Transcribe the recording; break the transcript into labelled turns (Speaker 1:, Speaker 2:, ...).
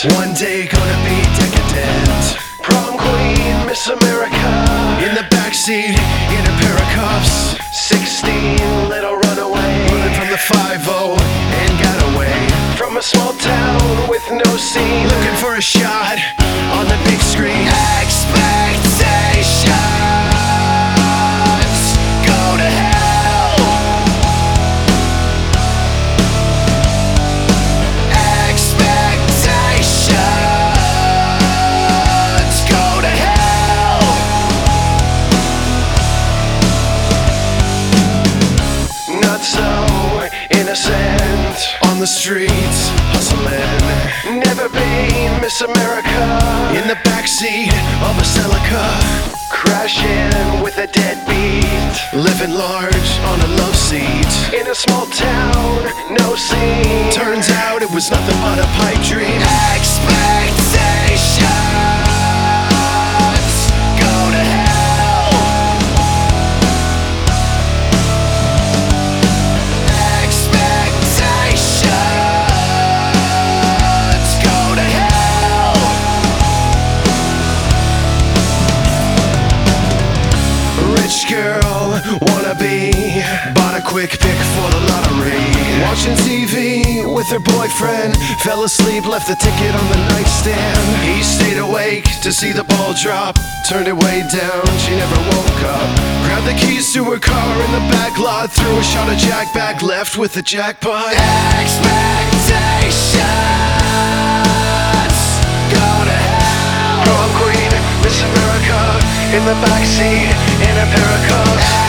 Speaker 1: One day gonna be decadent. Prom queen, Miss America. In the backseat, in a pair of cuffs. 16, little runaway. Running from the 5-0 and got away. From a small town with no scene. Looking for a shot on the big screen. Expectations go to hell. Expectations go to hell. Not so innocent. On the streets, hustling. Never been Miss America. In the backseat of a Celica. Crashing with a deadbeat. Living large on a love seat. In a small town, no scene. Turns out it was nothing but a pipe dream. Expectations go to hell. Expectations go to hell. Rich girl, wannabe. Bought a quick pick for the lottery. Watching TV with her boyfriend. Fell asleep, left the ticket on the nightstand. He stayed awake to see the ball drop. Turned it way down, she never woke up. Grabbed the keys to her car in the back lot. Threw a shot of Jack back, left with the jackpot. Expectations go to hell. Prom queen, Miss America. In the backseat, in a pair of cuffs.